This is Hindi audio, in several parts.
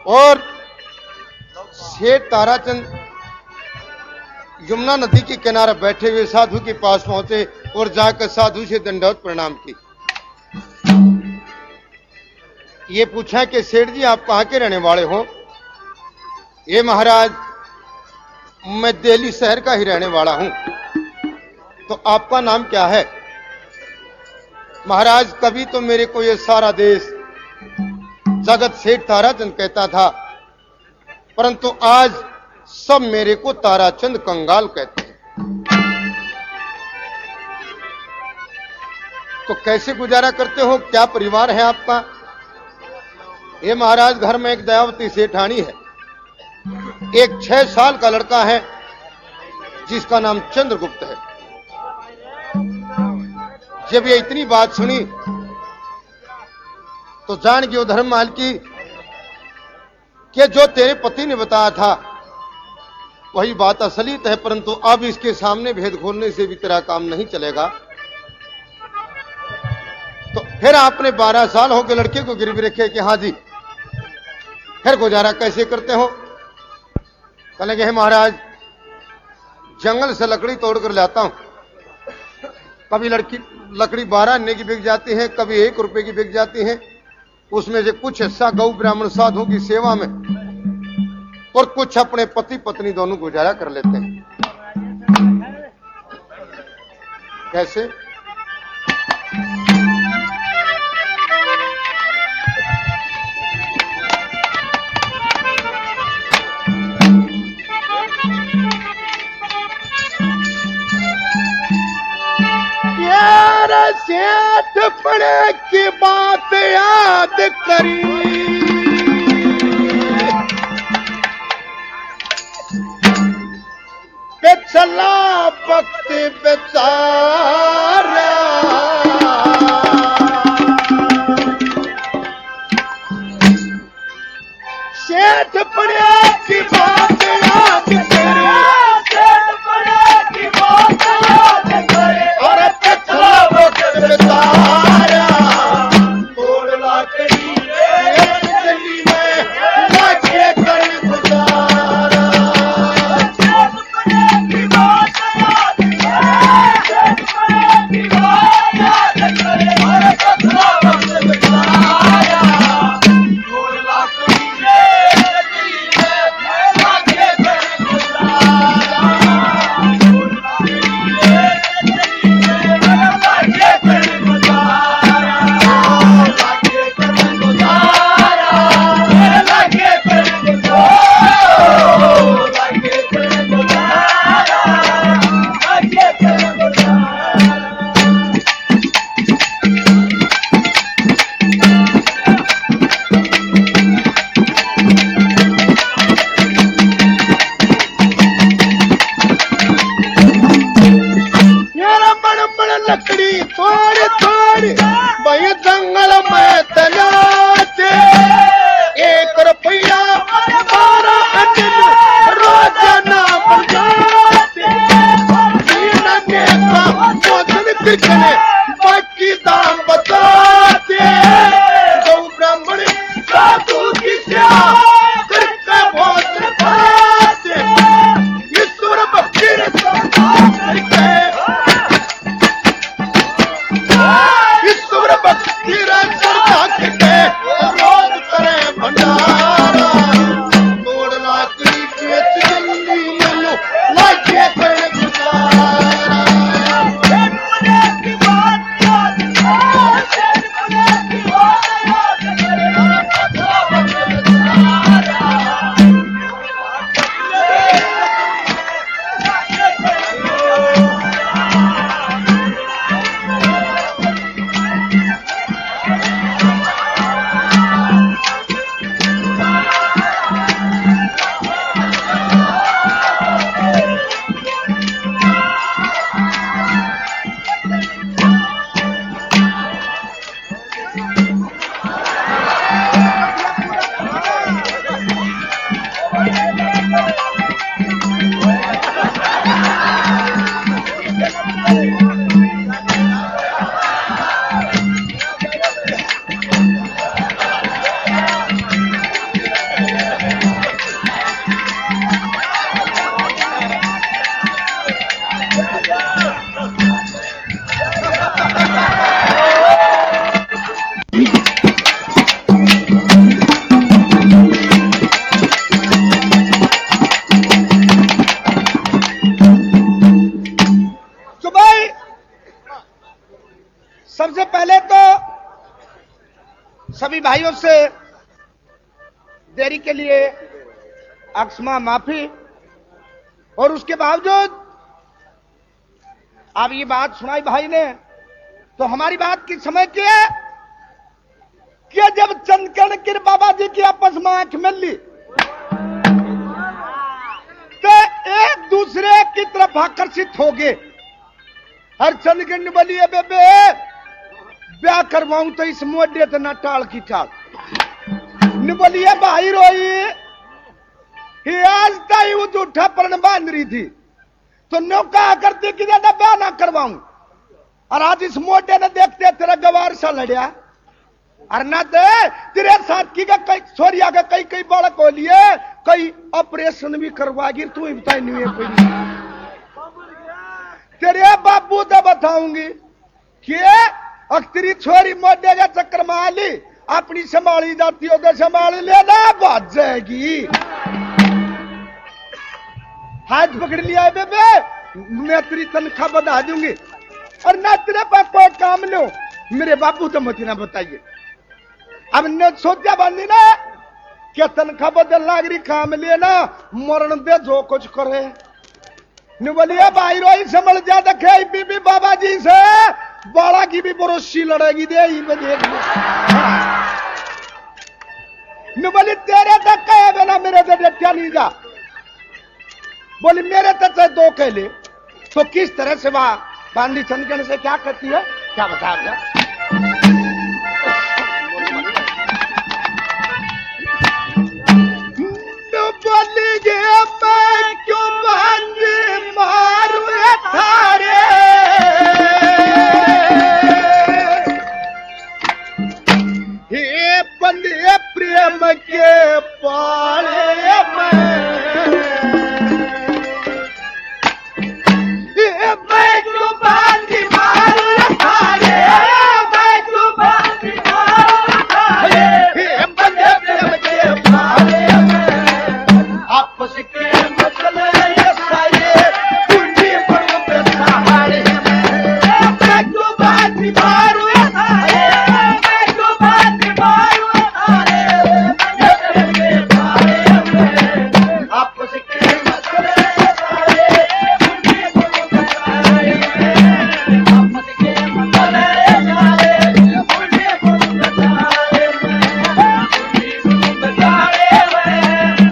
और सेठ ताराचंद यमुना नदी के किनारे बैठे हुए साधु के पास पहुंचे और जाकर साधु से दंडवत प्रणाम की। ये पूछा कि सेठ जी आप कहां के रहने वाले हो? ये महाराज मैं दिल्ली शहर का ही रहने वाला हूं। तो आपका नाम क्या है? महाराज कभी तो मेरे को ये सारा देश जगत सेठ ताराचंद कहता था, परंतु आज सब मेरे को ताराचंद कंगाल कहते हैं। तो कैसे गुजारा करते हो? क्या परिवार है आपका? ये महाराज घर में एक दयावती सेठानी है, एक 6 साल का लड़का है जिसका नाम चंद्रगुप्त है। जब ये इतनी बात सुनी तो जान गई धर्ममाल की कि जो तेरे पति ने बताया था वही बात असलियत है, परंतु अब इसके सामने भेद खोलने से भी तेरा काम नहीं चलेगा। तो फिर आपने 12 साल हो गए लड़के को गिरवी रखे कि हाँ जी, फिर गुजारा कैसे करते हो? कहने के महाराज जंगल से लकड़ी तोड़कर लाता हूं। कभी लकड़ी 12 आने की बिक जाती है, कभी 1 रुपए की बिक जाती है। उसमें से कुछ हिस्सा गौ ब्राह्मण साधु की सेवा में और कुछ अपने पति पत्नी दोनों गुजारा कर लेते हैं। कैसे? यार सेठ पड़े की बात याद करी, पिछला वक्त बेचारा सेठ पड़े की बात याद करे, सेठ पड़े की बात याद करे, और पिछला वक्त बेचारा तोड़ लाकड़ी गली में लाके कर गुजारा। भाइयों से देरी के लिए अक्षमा माफी। और उसके बावजूद अब ये बात सुनाई भाई ने, तो हमारी बात की समझ के कि जब चंदकर्ण के बाबा जी की आपस में आंख मिल ली तो एक दूसरे की तरफ आकर्षित हो गए। हर चंदकर्ण बोली है बेबे ब्याह करवाऊं तो इस मोडे तो ना टाल की टाल न बोलिए भाई रोई आज ताई वो जूठा परण बांध रही थी तो नो कहा करती कि ज्यादा ब्याह ना करवाऊं। और आज इस मोटे ने देखते तेरा गवार सा लड़िया और ना दे तेरे साथी का कई सोरिया का कई कई बालक हो लिए कई ऑपरेशन भी करवागी तू ही बताई नहीं है कोई तेरे बाबू तो बताऊंगी कि तेरी छोरी मोटे का चक्कर में आली अपनी संभाली जाती हो तो संभाल लेना भाग जाएगी। हाथ पकड़ लिया है बेबे मैं तेरी तनख्वाह बढ़ा दूंगी और ना तेरे पास कोई काम लो मेरे बाबू तो मत ना बताइए। अब ने सोचा बांधी ना क्या तनख्वाह बदल लाग रही काम लेना मरण दे जो कुछ करे न बोलिए भाई रोई संभल ज्यादा खाई बीबी बाबा जी से बाला की भी बरोसी लड़ेगी दे देख न बोली तेरे तक कहे बिना मेरे से डटिया नहीं जा बोली मेरे तक से दो कह ले तो किस तरह से वहां बांधी चंदकर्ण से क्या करती है क्या बताया बोली गया मैं क्यों बांधी मारू थारे हे बंदे प्रेम के पाले मैं क्यों बांधी मारू थारे मैं क्यों बांधी मारू थारे हे बंदे प्रेम के पाले आपस के मसले ये सारे कुंडी पर पे सहारे मैं क्यों बांधी मारू थारे मैं क्यों बांधी मारू थारे आपस के मसले ये सारे कुंडी पर पे सहारे आपस के मसले ये सारे कुंडी पर पे सहारे कुंडी पर पे सहारे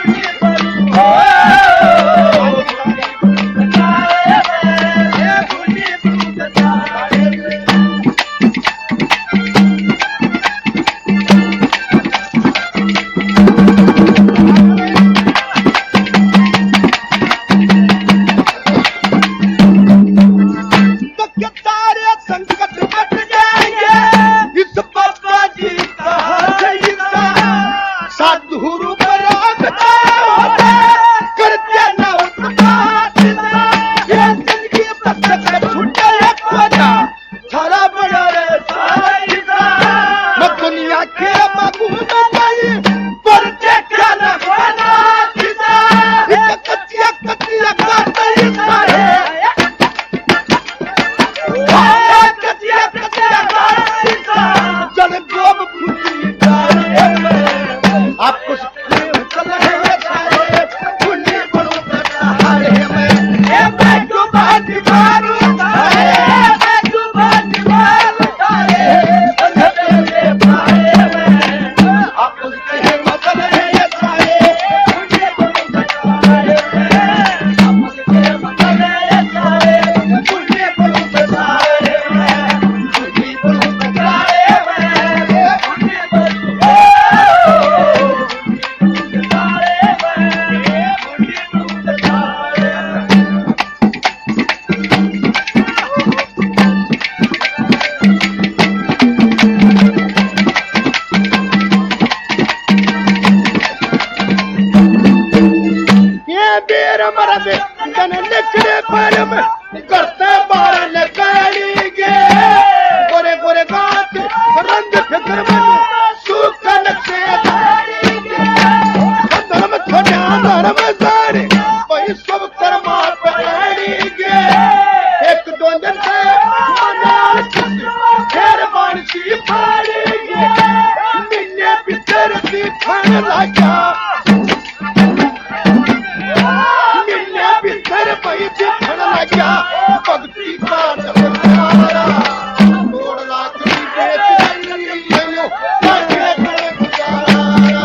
करते बार निकालेंगे गोरे गोरे गात रंग फिक्र में सुकन से धर्म छोड़ा धर्म सारे वही सब कर्मा पकड़ेंगे एक दो दिन से मनाल फिर बारिशी फाड़ेंगे लगा मिलने भीतर पई दिखण लगा भगती का नजारा तोड़ लाकड़ी बेच गई मैनू लागे गुजारा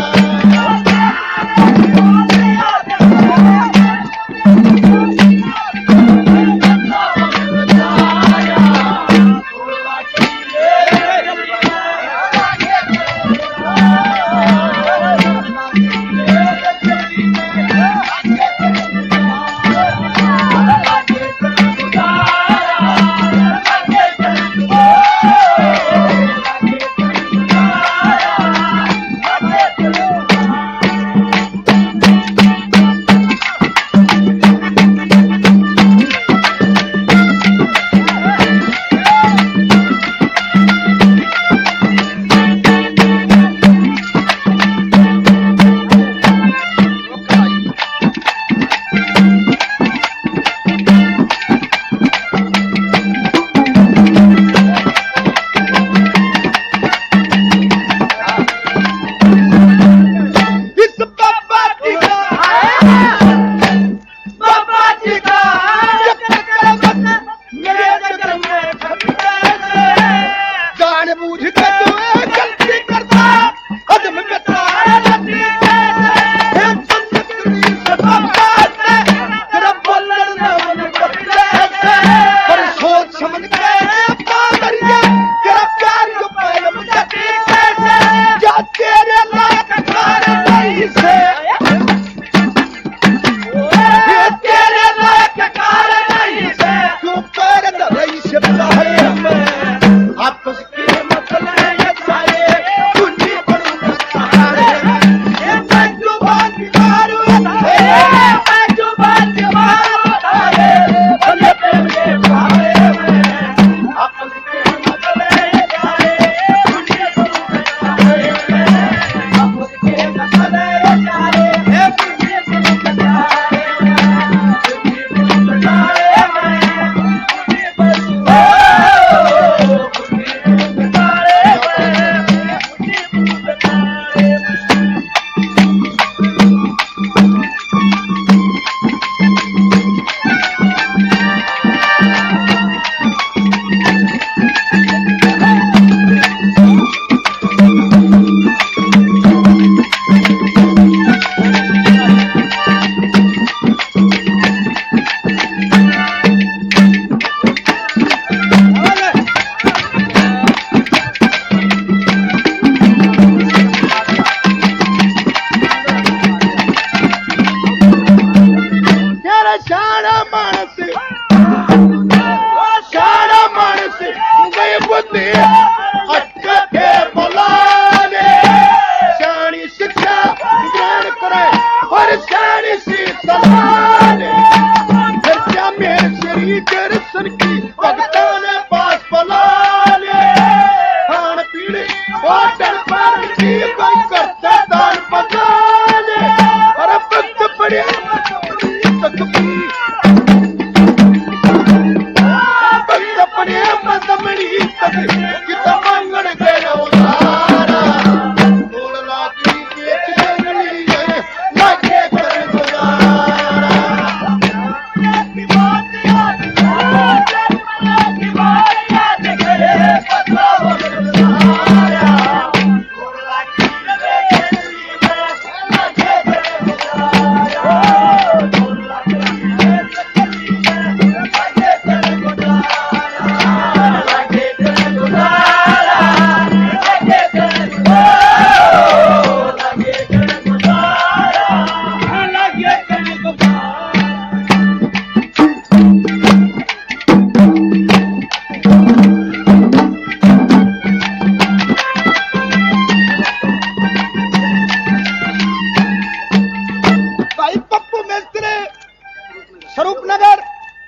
स्वरूपनगर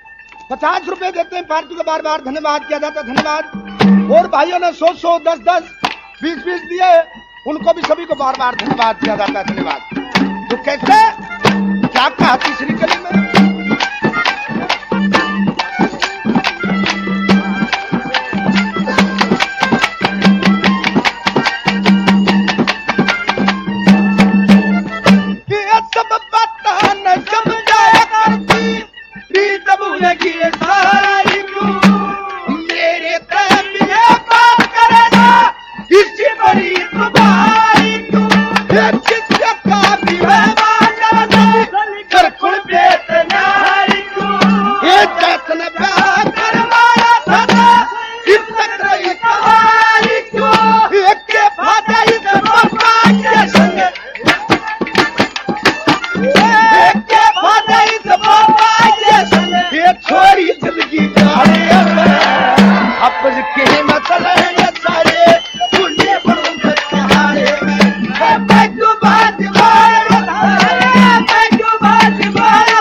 50 रुपए देते हैं पार्टी को बार बार धन्यवाद किया जाता है, धन्यवाद। और भाइयों ने 100 10 20 दिए, उनको भी सभी को बार बार धन्यवाद किया जाता है, धन्यवाद। तो कैसे क्या कहा तीसरी कली में, आपस के मतलब ये सारे पुण्य पुरुष कहारे बैठो बात मार बैठो बात मार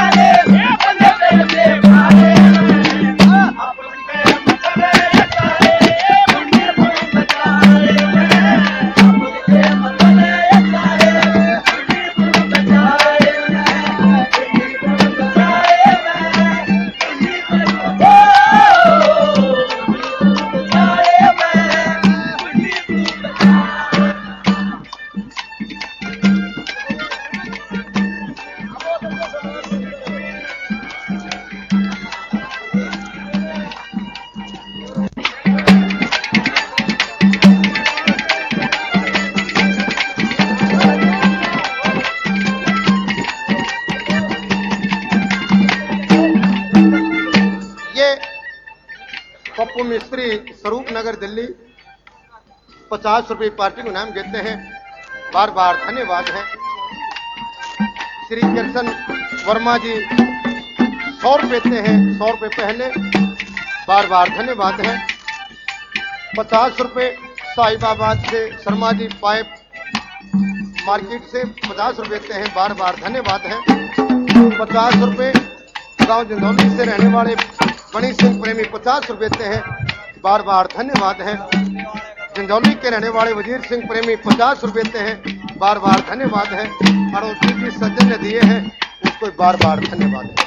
पप्पू मिस्त्री, स्वरूप नगर, दिल्ली 50 रुपए पार्टी को नाम देते हैं, बार बार धन्यवाद है। श्री कृष्ण वर्मा जी 100 रुपए देते हैं, 100 रुपए पहले, बार बार धन्यवाद है। 50 रुपए साहिबाबाद से शर्मा जी पाइप मार्केट से 50 रुपए देते हैं, बार बार धन्यवाद है। 50 रुपए गांव जंदौली से रहने वाले बनी सिंह प्रेमी 50 रुपए देते हैं, बार बार धन्यवाद है। जंदौली के रहने वाले वजीर सिंह प्रेमी 50 रुपए देते हैं, बार बार धन्यवाद है। और उसी सज्जन ने दिए हैं, उसको बार बार धन्यवाद है।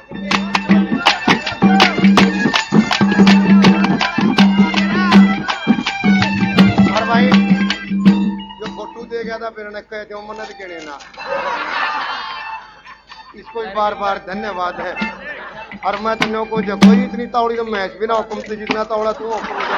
और भाई जो फोटो दे गया था फिर कह दो मन्नत के ना, इसको बार बार धन्यवाद है। और मैं तुम को जो कोई इतनी तावड़ी तो मैच भी ना हुक्म से जितना तावड़ा तू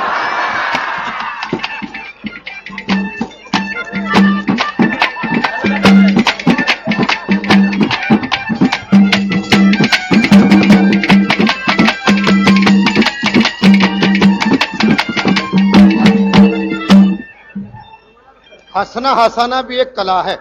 हंसना हंसाना भी एक कला है।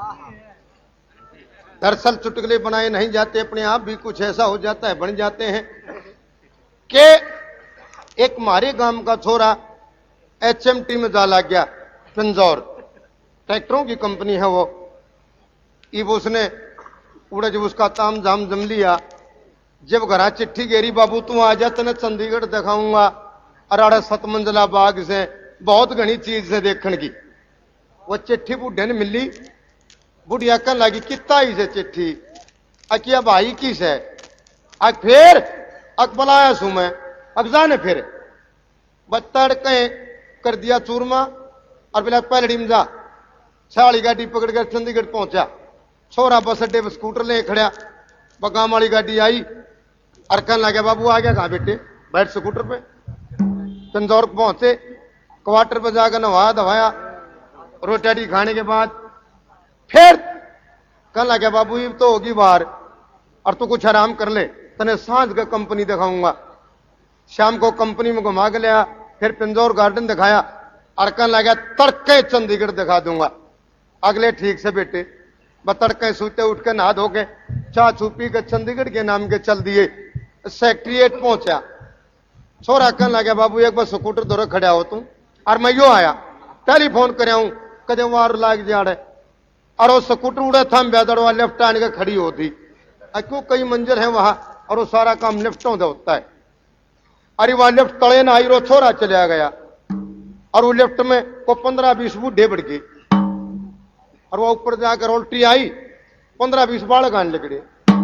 दरअसल चुटकुले बनाए नहीं जाते, अपने आप भी कुछ ऐसा हो जाता है, बन जाते हैं। कि एक हमारे गांव का छोरा HMT में जा लग गया, पिंजौर ट्रैक्टरों की कंपनी है वो। इब उसने पूरा जब उसका ताम झाम जम लिया, जब घरा चिट्ठी गेरी, बाबू तू आ जा, तने चंडीगढ़ दिखाऊंगा, अराड़ा 7 मंजिला बाग से बहुत घनी चीज से देखने की। वो चिट्ठी बुढ़े ने मिली, बुढ़िया कहने लगी कितना ही से चिट्ठी, अकिया भाई किस है, अक फिर अक बुलाया सू मैं, अब जाने फिर बत्तड़ कहीं कर दिया चूरमा। और बिला पहलड़ी में जा, 6 गाड़ी पकड़ कर चंडीगढ़ पहुंचा। छोरा बस अड्डे पर स्कूटर ले खड़ा, बगाम वाली गाड़ी आई और कहने लगे बाबू आ गया कहा बेटे, बैठ स्कूटर पे। तंजौर पहुंचे, क्वार्टर पर जाकर नहाया धवाया, रोटी खाने के बाद फिर कहने लगे बाबू ये तो होगी बाहर और तू कुछ आराम कर ले, तने सांझ का कंपनी दिखाऊंगा। शाम को कंपनी में घुमा के लिया, फिर पिंजौर गार्डन दिखाया और कहने लगा तड़के चंडीगढ़ दिखा दूंगा। अगले ठीक से बेटे, बस तड़के सूते उठ के नहा धो के चाह चू पी के चंडीगढ़ के नाम के चल दिए। सेक्रेटरीट पहुंचा, छोरा कहने लगा बाबू एक बार स्कूटर दौरे खड़ा हो तू, और मैं यो आया टेलीफोन कराऊं कदे वार लाग जा रहे। और वो स्कूटर उड़ा था बेदड़वा लेफ्ट आने के खड़ी होती, क्यों कई मंजिल है वहां और वो सारा काम लिफ्टों से होता है। अरे वहां लिफ्ट तड़े ना आई, रो छोरा चला गया और वो लिफ्ट में को 15-20 बूढ़े बढ़ गए और वो ऊपर जाकर उल्टी आई, 15-20 बाढ़ गाने लगे।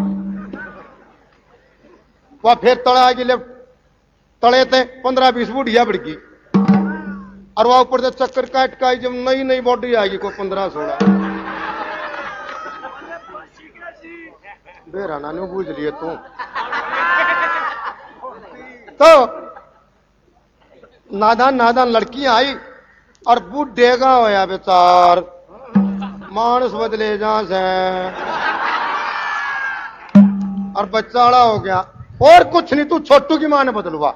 वह फिर तड़ा आ गई लिफ्ट, तड़े थे 15-20 बूढ़िया बढ़ गई और वह ऊपर से चक्कर काट का जब नई नई बॉडी आएगी को 15-16 बेराना ने बूझ लिए तू तो नादान नादान लड़की आई और बूढ़े का होया बेचार मानस बदले जहां से और बच्चाड़ा हो गया। और कुछ नहीं, तू छोटू की मां ने बदलवा।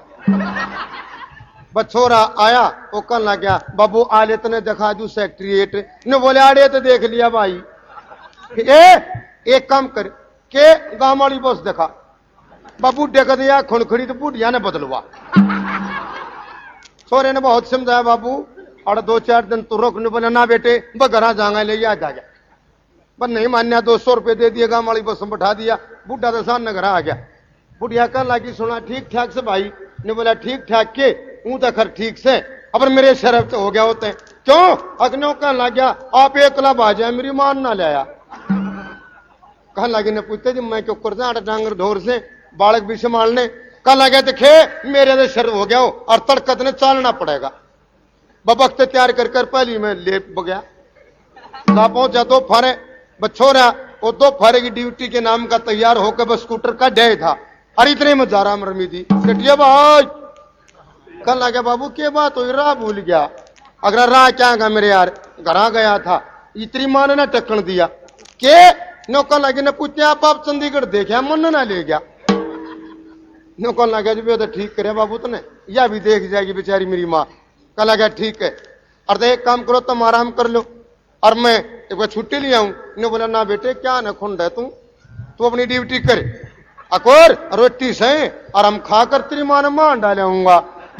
बछोरा आया, वो कहने लग गया बाबू आले तने दिखा दू सेक्रेटरीट ने। बोले आड़े तो देख लिया भाई, एक काम कर के गांव वाली बस देखा। बाबू देख दिया खुणखड़ी तो बूढ़िया ने बदलवा। छोरे ने बहुत समझाया बाबू, और 2-4 दिन तो रोकने बोला ना बेटे बघरा जाएंगे ले आ जा गया। पर नहीं मान्या, 200 रुपये दे दिए, गांव वाली बस में बैठा दिया। बुढ़ा तो सामने घर आ गया। बुढ़िया कह लगी सुना ठीक ठाक से भाई ने बोला ठीक ठाक के ऊँ तो खर ठीक से, अब मेरे शरफ तो हो गया होते हैं क्यों अग्नो कहने लग गया आप एकला भाजा मेरी मान ना लाया। कहने लगे ने पूछते जी मैं क्यों कर डांगर ढोर से बालक भी संभालने। कह लगे देखे मेरे तो शर्फ हो गया हो और तड़कत ने चालना पड़ेगा। बबक तैयार कर पहली में ले गया पहुंचा 2 फारे बछोरा वो 2 फारे की ड्यूटी के नाम का तैयार होकर बस स्कूटर का डे था। और इतने में जा रहा मरमी थी कटिया भाई। कल आ गया बाबू के बात हुई राह भूल गया। अगर राह क्या गा मेरे यार घर गया था इतनी माँ ने ना टक्कन दिया के नौकर लगे ने पूछते आप चंडीगढ़ देखे मन ना ले गया। नौकर लगे जी तो ठीक करे बाबू तने या भी देख जाएगी बेचारी मेरी माँ। कल आ गया ठीक है और तो एक काम करो तुम आराम कर लो और मैं एक बार छुट्टी ले आऊं। ने बोला ना बेटे क्या न खुंड है तू अपनी ड्यूटी करे अकोर रोटी से और हम खाकर तेरी मां ने मान डालूंगा।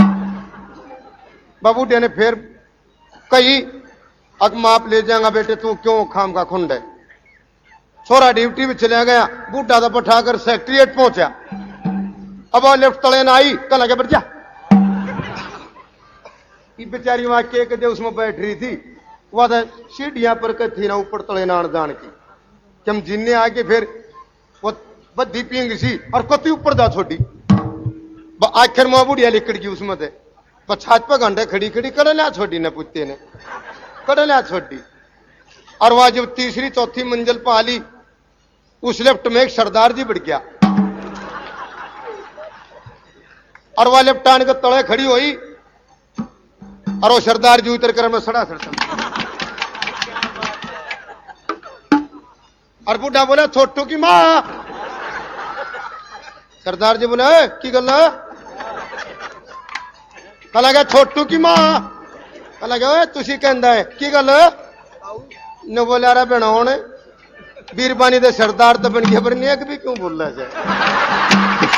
बाबू ने फिर कही अब माप ले जाएगा बेटे तू क्यों खाम का खुंड है। छोरा ड्यूटी में चला गया। बूढ़ा तो बैठाकर सेक्रेटरिएट पहुंचा। अब वो लेफ्ट तले ना आई कल आगे बढ़ जा। ये बेचारी वहां के उसमें बैठ रही थी वह सीढ़ियां पर थी ना ऊपर तले नान जान की कि हम जिन्ने आके फिर वो बद्दी पींग सी और कति ऊपर जा छोटी आखिर में बुढ़िया लिकड़ गई उसमें थे छात पर घंटे खड़ी खड़ी कर लिया छोटी ने पूछते ने कर लिया छोटी। और वह जब तीसरी चौथी मंजिल पर आली उस लेफ्ट में एक सरदार जी बढ़ गया और वह लेफ्ट आने के तले खड़ी हुई और वो सरदार जी उतर कर मैं सड़ा सड़ता और बुढ़ा बोला छोटू की मां। सरदार जी बोला की गल कल गया छोटू की मां कल गया तुसी कहंदा है की गल ने बोला रा बनाओ ने बीरबानी दे सरदार तो बन गया पर नेक भी क्यों बोल रहा है।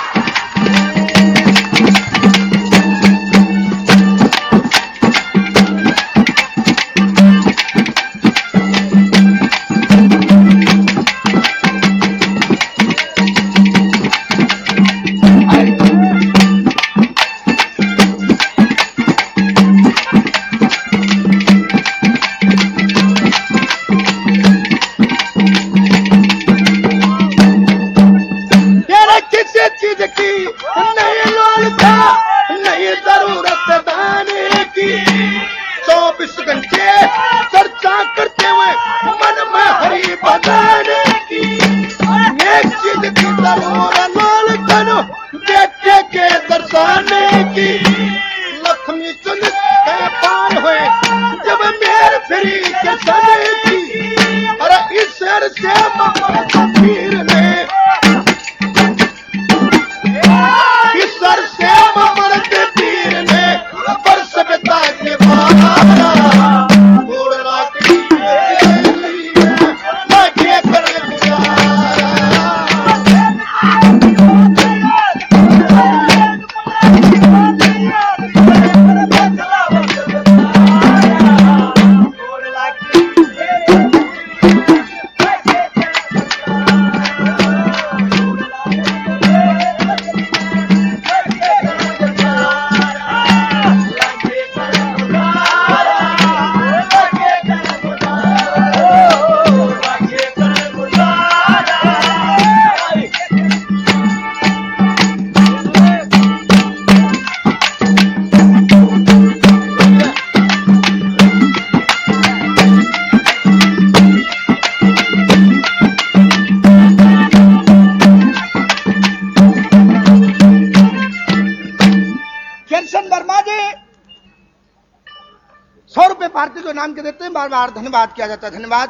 पार्टी को नाम के देते हैं बार बार धन्यवाद किया जाता है। धन्यवाद।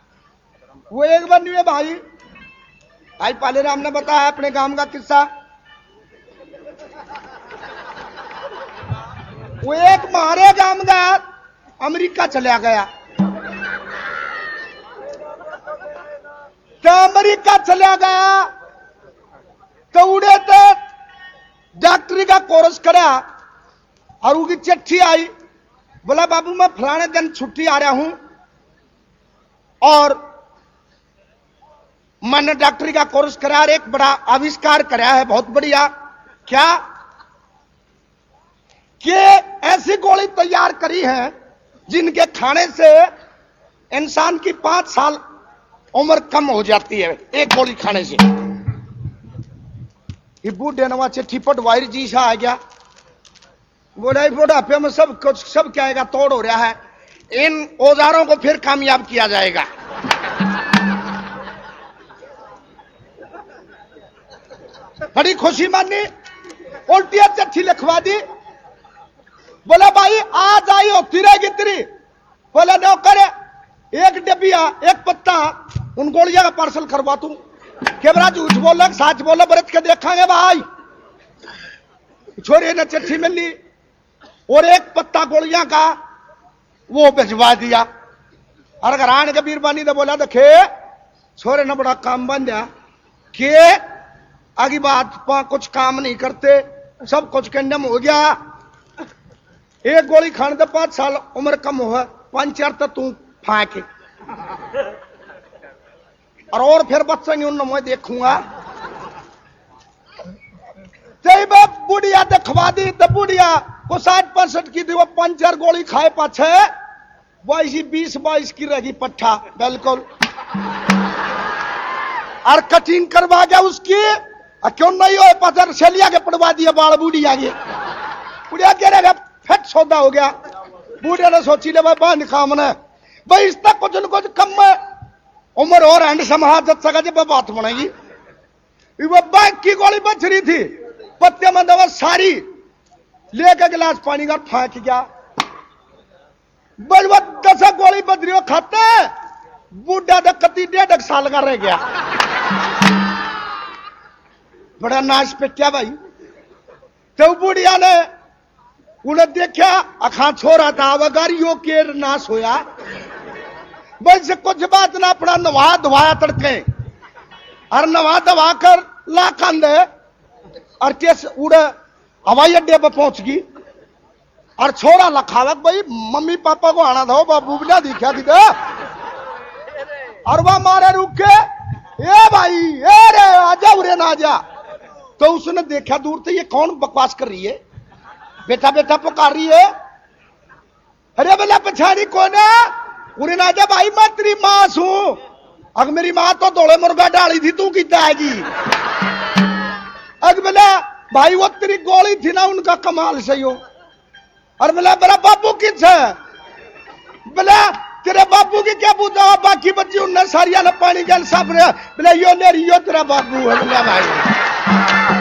वो एक बार नहीं है भाई पालेराम ने बताया अपने गांव का किस्सा। वो एक मारे गांव का अमेरिका चला गया तो अमेरिका चला गया तो उड़े तो डॉक्टरी का कोर्स करा और उनकी चिट्ठी आई, बोला बाबू मैं फलाने दिन छुट्टी आ रहा हूं और मैंने डॉक्टरी का कोर्स करा और एक बड़ा आविष्कार कराया है, बहुत बढ़िया। क्या? कि ऐसी गोली तैयार करी है जिनके खाने से इंसान की 5 साल उम्र कम हो जाती है, एक गोली खाने से। ये बूढ़े नवा चिट्ठी पटवारी जी सा आ गया, बोला बुढ़ापे में सब कुछ सब क्या आएगा, तोड़ हो रहा है, इन औजारों को फिर कामयाब किया जाएगा। बड़ी खुशी मानी, उल्टिया चिट्ठी लिखवा दी। बोला भाई आज आई होती रहेगी तेरी। बोला नौकर एक डबिया एक पत्ता उन गोलियां का पार्सल करवा तू। केवरा झूठ बोला सच बोला, बरत के देखांगे भाई। छोरे ने चिट्ठी मिल ली और एक पत्ता गोलियां का वो भिजवा दिया। और अगर आने के बीरबानी तो बोला देखे छोरे ने बड़ा काम बन गया कि आगे बात कुछ काम नहीं करते, सब कुछ कंडम हो गया। एक गोली खाने तो 5 साल उम्र कम हो, 5-4 तो तू फाके और फिर बच्चेंगे उन मैं देखूंगा। जब बुढ़िया दिखवा दी तो बुढ़िया को 60-65 की थी, वो 5-4 गोली खाए पाछे 22 की रहेगी पट्ठा बिल्कुल। और कटिंग करवा गया उसकी, क्यों नहीं हो पत्थर छलिया के पड़वा दिया बाल बुढ़िया के। बुढ़िया कह रहे फिट सौदा हो गया। बूढ़े ने सोची ले भाई बाहर निकामना भाई, इस तक कुछ न कुछ कम उम्र और एंड समाज सका जब बात बनेगी। वो बाइक की गोली बच रही थी, पत्ते में दवा सारी लेकर गिलास पानी का फेंक गया। बस 10 गोली बच रही हो खाते, बूढ़ा तो कती 1.5 साल का रह गया। बड़ा नाश पिट्या भाई। तो बुढ़िया ने उन्हें देखा, अखा छोरा था वगारियों के नाश होया। वैसे कुछ बात ना पड़ा, नवा धवाया तड़के और नवा धवा कर ला कंधे और टेस उड़े हवाई अड्डे पर पहुंच गई। और छोरा लखावत भाई मम्मी पापा को आना था, बाबू बिना दिखा दी था। और वह मारे रुके, ए भाई ए रे आजा उरे ना आजा। तो उसने देखा दूर से, ये कौन बकवास कर रही है, बेटा बेटा पुकार रही है। अरे बोला पछाड़ी कौन है? उन्हें ना जा भाई मैं तेरी मां हूं। अग मेरी मां तो दौड़े मुर्गा डाली थी, तू कितना आएगी? अग बोला भाई वो तेरी गोली थी ना, उनका कमाल सही हो। और बोला मेरा बाबू किस है? बोला तेरे बाबू की क्या पूछा, बाकी बच्ची उनने सारिया ने पानी जल साफ रहा। बोला यो ने रियो तेरा बाबू है। बोला भाई